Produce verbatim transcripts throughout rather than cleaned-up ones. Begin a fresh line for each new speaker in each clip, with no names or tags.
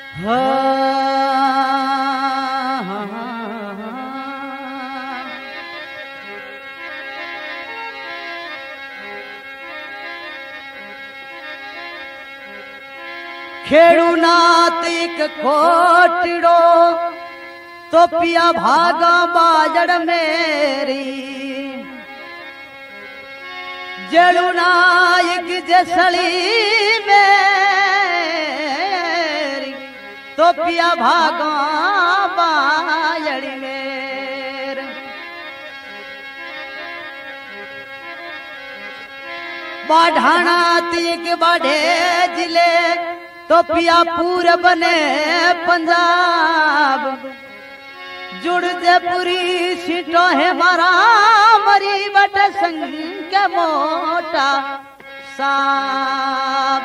खेड़ू नातिक खोटड़ो तो पिया भागा बाजड़ मेरी जड़ू नायक जसली मेरी तो पिया भागा बाजड़ मेरी बाढ़ाना तिक बाढ़े जिले तो पिया पूरे बने पंजाब जुड़ जे पूरी सीटो है मारा मरी बट संग के मोटा साब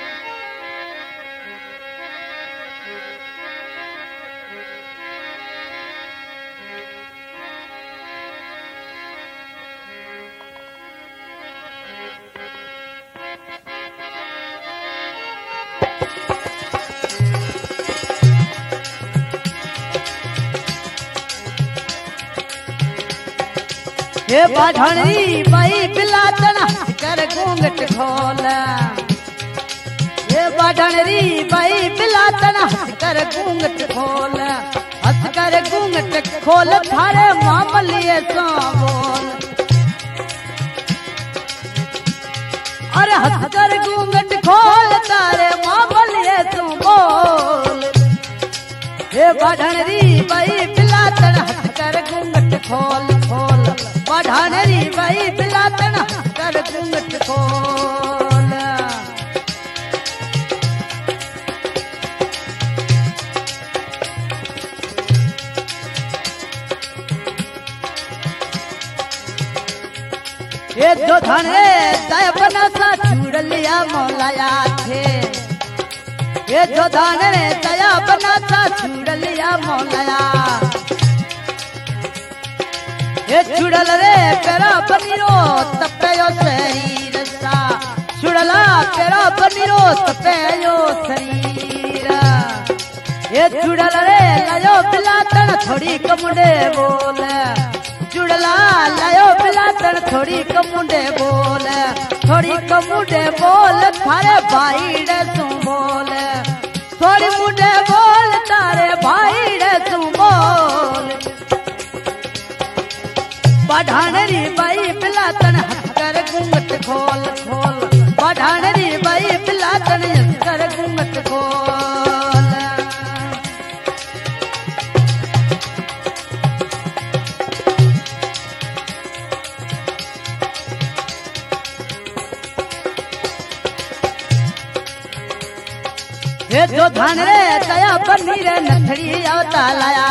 हे बाढ़नी बाई बिलातन कर घूंघट खोल हे बाढ़नी बाई बिलातन कर घूंघट खोल हंस कर घूंघट खोल थारे मामलिए सो बोल अरे हंस कर घूंघट खोल तारे मामलिए सो बोल हे बाढ़नी बाई बिलातन हंस कर घूंघट खोल खोल बढ़ानेरी बाई बिलातन कर घूंघट खोल ये जो धने दया बना सा छुड़ लिया मौलाया थे ये जो धने दया बना सा छुड़ लिया मौलाया ये चुड़ल रे पेरा बनीरो तपेयो शरीर सा चुड़ला पेरा बनीरो तपेयो शरीर ये चुड़ल रे लायो बिलातन थोड़ी कमुंडे बोल चुड़ला लायो बिलातन थोड़ी कमुंडे बोल थोड़ी कमुंडे बोल थारे भाई डे तू बोल थोड़ी मुंडे बोल तारे भाई डे तू बोल बढ़ानेरी बाई बिलातन कर घूंघट खोल खोल बढ़ानेरी बाई बिलातन कर घूंघट खोल ये जो धान रे दया बनी रे नथड़ी आवता लाया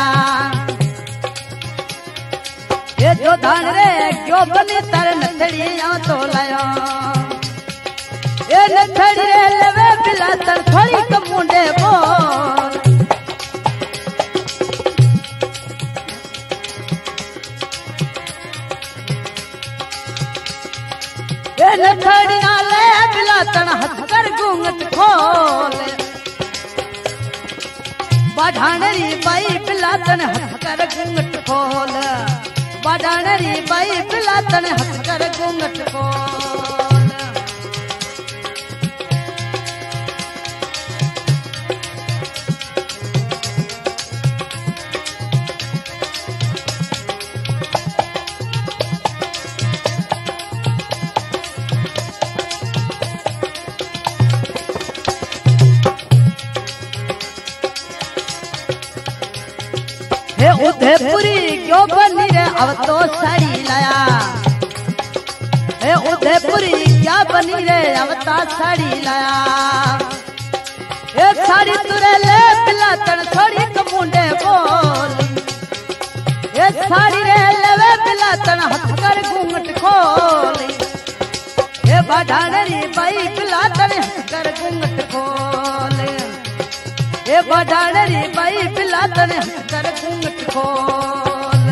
ये जो धान रे क्यों बनी तारे नथड़ी तो लाया ये नथड़ी रे लेवे बिलातन थोड़ी कमुंडे बोल ये नथड़ी ना ले बिलातन हंस कर घूंघट खोल बढ़ानेरी बाई बिलातन हंस कर घूंघट खोल बढ़ानेरी बाई बिलातन हंस कर घूंघट खोल हे उदयपुरी क्यों बनी रे अब तो साड़ी लाया हे उदयपुरी क्या बनी रे अब तो साड़ी लाया ये साड़ी तुरे ले बिलातन थोड़ी कमुंडे बोल ये साड़ी रे लेवे बिलातन हंस कर घूंघट खोल ये बढ़ानेरी बाई बिलातन हंस कर घूंघट खोल ये बढ़ानेरी बाई बिलातन हंस कर घूंघट खोल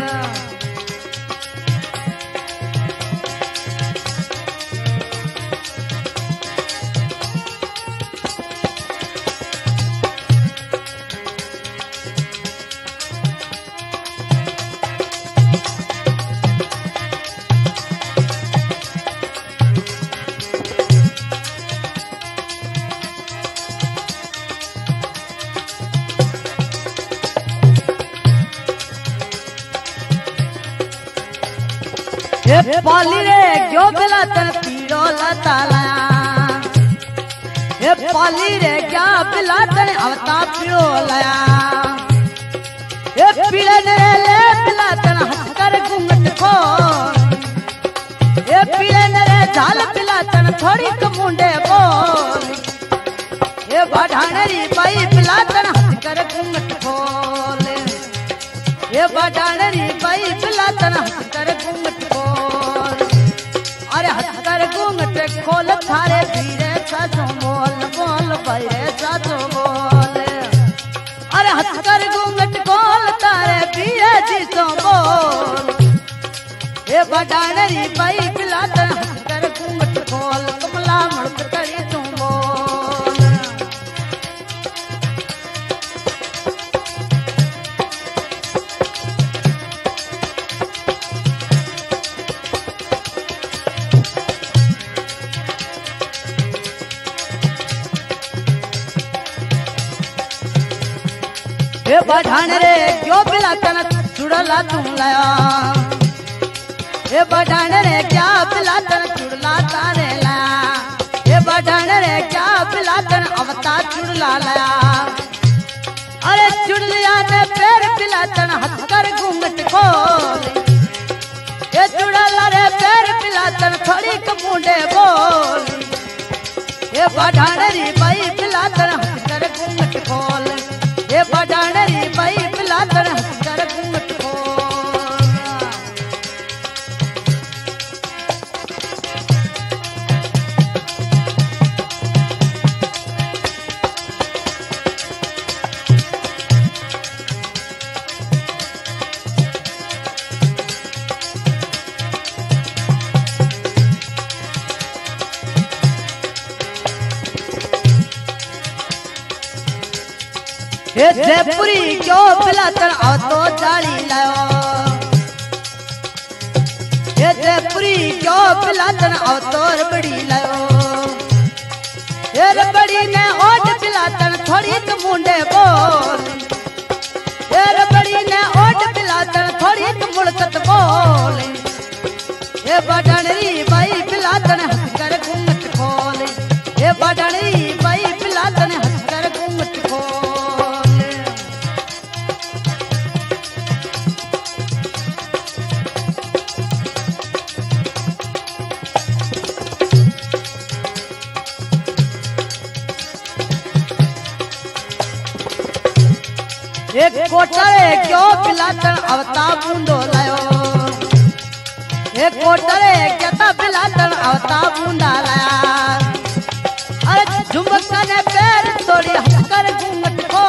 ए पाली रे क्यों बिलातन पीड़ो लतालाया ए पाली रे क्या बिलातन अवता पीड़ो लाया ए पीड़े ने ले बिलातन हथकर घूंघट को ए पीड़े ने रे झाल बिलातन थोड़ी कमुंडे बोल ए बाढ़ानेरी बाई बिलातन हथकर घूंघट खोल ए बाढ़ानेरी बाई बिलातन हथकर घूंघट खोल अरे हथकर घूंघट खोल थारे पीरे साजो बोल बोल भाई साजो बोल अरे हथकर घूंघट खोल तारे पीरे जीसो बोल ए बाढ़ानेरी बाई बिलातन हथकर घूंघट खोल कमला मुड़क करी तू बोल ए बढ़ाने रे क्यों बिलातन चुड़ला तू लाया ए बढ़ाने रे क्या बिलातन चुड़ला तारे लाया ए बढ़ाने रे क्या बिलातन अवता चुड़ला लाया अरे चुड़लिया ने पैर बिलातन हथकर घूंघट खोल ए चुड़ला रे पैर बिलातन थोड़ी कमुंडे बोल ए बढ़ाने री बाई बिलातन हथकर घूंघट खोल ए बढ़ानेरी बाई बिलातन हथकर घूंघट खोल ए जयपुरी क्यों बिलातन आओ तो जाली लायो ए जयपुरी क्यों बिलातन आओ तो रबड़ी लायो ए रबड़ी ने ओट बिलातन थोड़ी कमुंडे बोल ए रबड़ी ने ओट बिलातन थोड़ी मुड़कत बोल ए बढ़ानेरी बाई बिलातन हथकर घूंघट खोल ए बढ़ानेरी बाई बिलातन हथकर घूंघट खोल एक कोटरे क्यों बिलातन अवता बूंदो लायो एक कोटरे क्या बिलातन अवता बूंदा लाया अरे झुमका ने पैर तोड़ी हथकर घूंघट को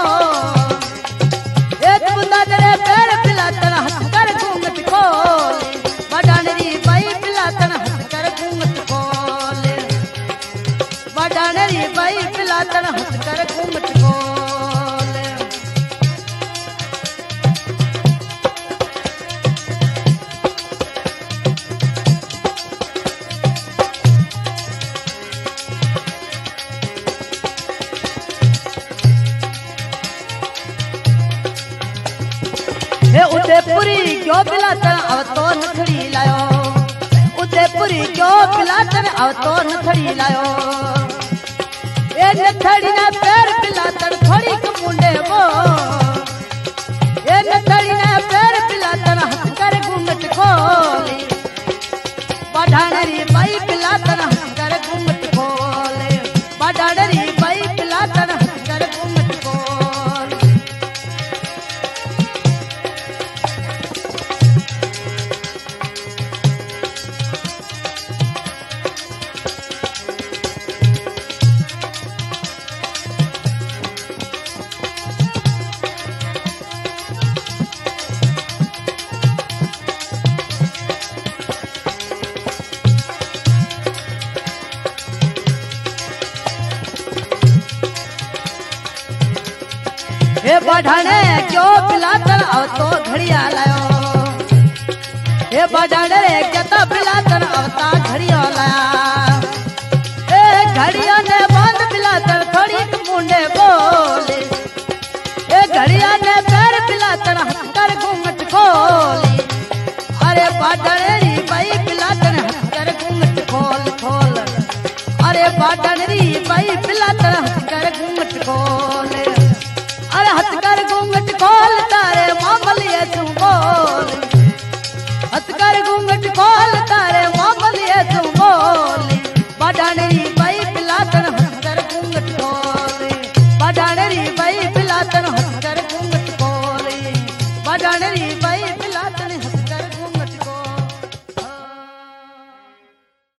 एक बूंदा ने पैर बिलातन हथकर घूंघट को बढ़ानेरी बाई बिलातन हथकर घूंघट खोल बढ़ानेरी बाई बिलातन हथकर घूंघट खोल उदयपुरी क्यों बिलातन अब तो नथड़ी लायो उदयपुरी क्यों बिलातन अब तो नथड़ी लायो ए नथड़ी ना पैर बिलातन थोड़ी कमुंडे वो ए नथड़ी ना पैर बिलातन हथकर घूंघट खोल बढ़ानेरी बाई बिलातन हथकर घूंघट खोल बढ़ानेरी बाई बिलातन हथकर घूंघट खोल हे बढ़ाने क्यों बिलातन आओ तो घड़िया लायो हे बढ़ाने क्या बिलातन आवता घड़िया लाया ए घड़िया ने बांध बिलातन थोड़ी मुंडे बोले ए घड़िया ने पैर बिलातन हथकर घूंघट खोली अरे बढ़ाने बाई बिला बाडनरी बाई पिलातन हथ कर घूंघट खोल अरे हथ कर घूंघट खोल तारे मामलिए तू बोल हथ कर घूंघट खोल तारे मामलिए तू बोल बाडनरी बाई पिलातन हथ कर घूंघट खोल बाडनरी बाई पिलातन हथ कर घूंघट खोल बाडनरी बाई